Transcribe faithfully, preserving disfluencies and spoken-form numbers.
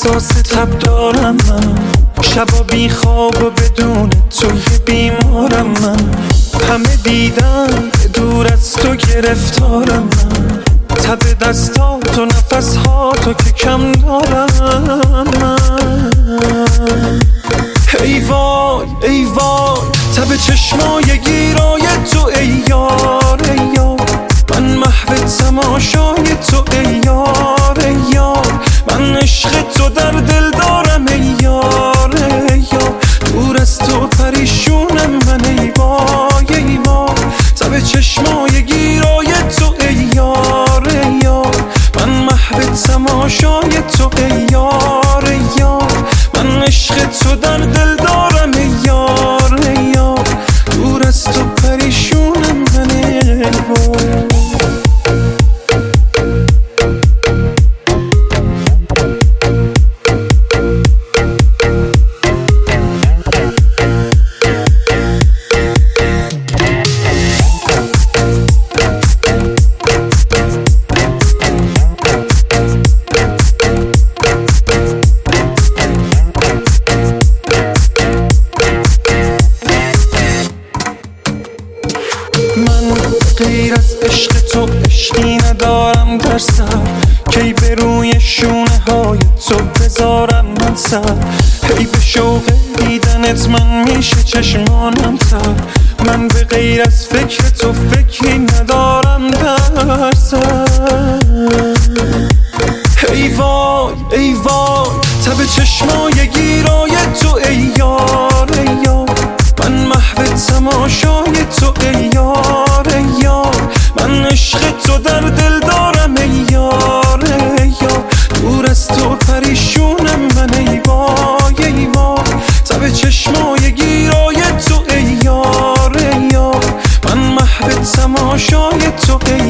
احساس تب دارم من، شبا بی خواب و بدون توی بیمارم من. همه دیدن دور از تو گرفتارم من، تب دستات و نفسهاتو که کم دارم من. ای وای ای وای تب چشمای گیرای تو ای یار ای یار، من محو تماشای تو ای یار ای یار، من عشق تو در دل دارم ای یار ای یار، دور از تو پریشونم من ای وای ای وای، تب چشمای گیرای تو ای یار ای یار، من محو تماشای تو ای یار ای یار، من عشق تو در دل دارم ای یار ای یار، دور از تو پریشونم من ای وای. غیر از عشق تو عشقی ندارم در سر، کی به روی شونه های تو بذارم من سر، هی به شوق دیدنت من میشه چشمانم تر، من به غیر از فکر تو فکری ندارم در سر. ای وای ای وای تب چشمای گیرای تو ای یار ای یار، من محو تماشای تو ای یار ای یار، من عشق تو در دل دارم ای یار ای یار، دور از تو پریشونم من ای وای ای وای، تب چشمای گیرای تو ای یار ای یار، من محو تماشای تو ای